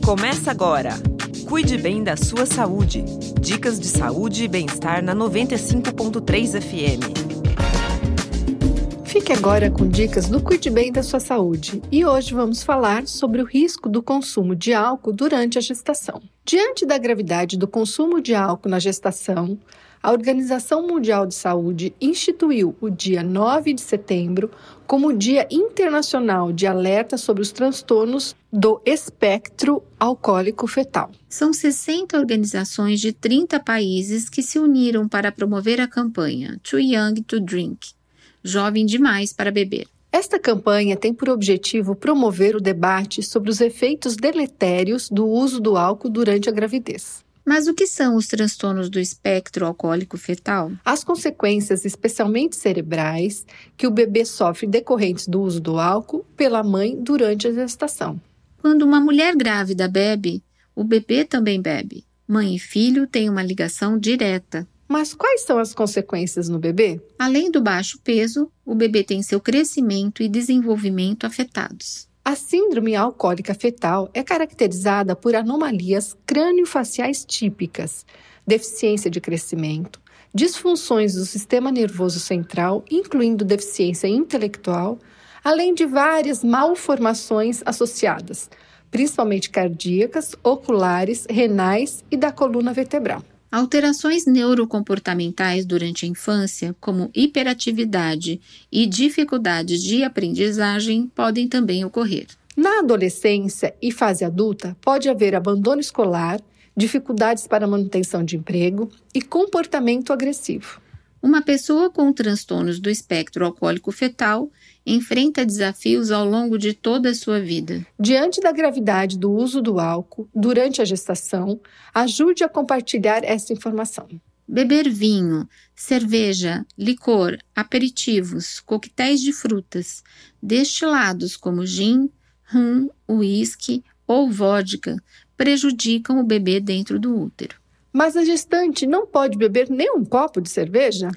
Começa agora. Cuide bem da sua saúde. Dicas de saúde e bem-estar na 95.3 FM. Fique agora com dicas do Cuide Bem da Sua Saúde. E hoje vamos falar sobre o risco do consumo de álcool durante a gestação. Diante da gravidade do consumo de álcool na gestação, a Organização Mundial de Saúde instituiu o dia 9 de setembro como o Dia Internacional de Alerta sobre os Transtornos do Espectro Alcoólico Fetal. São 60 organizações de 30 países que se uniram para promover a campanha Too Young to Drink, Jovem Demais para Beber. Esta campanha tem por objetivo promover o debate sobre os efeitos deletérios do uso do álcool durante a gravidez. Mas o que são os transtornos do espectro alcoólico fetal? As consequências, especialmente cerebrais, que o bebê sofre decorrentes do uso do álcool pela mãe durante a gestação. Quando uma mulher grávida bebe, o bebê também bebe. Mãe e filho têm uma ligação direta. Mas quais são as consequências no bebê? Além do baixo peso, o bebê tem seu crescimento e desenvolvimento afetados. A síndrome alcoólica fetal é caracterizada por anomalias crâniofaciais típicas, deficiência de crescimento, disfunções do sistema nervoso central, incluindo deficiência intelectual, além de várias malformações associadas, principalmente cardíacas, oculares, renais e da coluna vertebral. Alterações neurocomportamentais durante a infância, como hiperatividade e dificuldades de aprendizagem, podem também ocorrer. Na adolescência e fase adulta, pode haver abandono escolar, dificuldades para manutenção de emprego e comportamento agressivo. Uma pessoa com transtornos do espectro alcoólico fetal enfrenta desafios ao longo de toda a sua vida. Diante da gravidade do uso do álcool durante a gestação, ajude a compartilhar essa informação. Beber vinho, cerveja, licor, aperitivos, coquetéis de frutas, destilados como gin, rum, uísque ou vodka prejudicam o bebê dentro do útero. Mas a gestante não pode beber nem um copo de cerveja?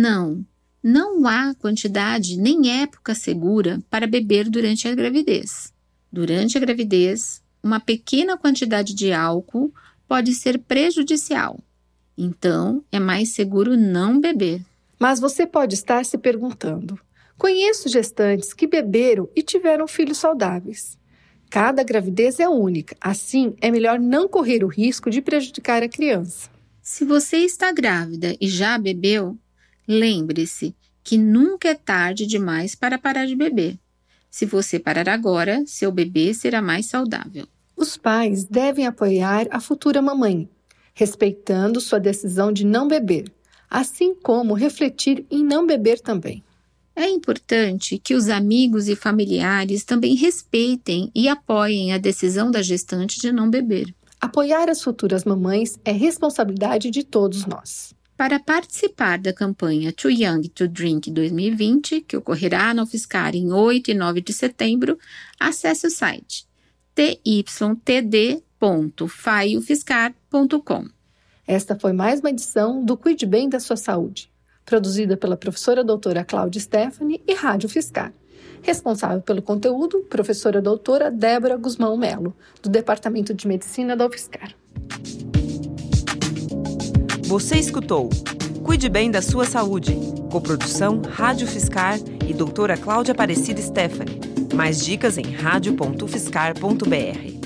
Não há quantidade nem época segura para beber durante a gravidez. Durante a gravidez, uma pequena quantidade de álcool pode ser prejudicial. Então, é mais seguro não beber. Mas você pode estar se perguntando: conheço gestantes que beberam e tiveram filhos saudáveis. Cada gravidez é única, assim é melhor não correr o risco de prejudicar a criança. Se você está grávida e já bebeu, lembre-se que nunca é tarde demais para parar de beber. Se você parar agora, seu bebê será mais saudável. Os pais devem apoiar a futura mamãe, respeitando sua decisão de não beber, assim como refletir em não beber também. É importante que os amigos e familiares também respeitem e apoiem a decisão da gestante de não beber. Apoiar as futuras mamães é responsabilidade de todos nós. Para participar da campanha Too Young to Drink 2020, que ocorrerá na UFSCar em 8 e 9 de setembro, acesse o site tytd.faiufscar.com. Esta foi mais uma edição do Cuide Bem da Sua Saúde, produzida pela professora doutora Cláudia Stephanie e Rádio UFSCar. Responsável pelo conteúdo, professora doutora Débora Guzmão Melo, do Departamento de Medicina da UFSCar. Você escutou Cuide Bem da Sua Saúde, coprodução Rádio UFSCar e doutora Cláudia Aparecida Stephanie. Mais dicas em radio.ufscar.br.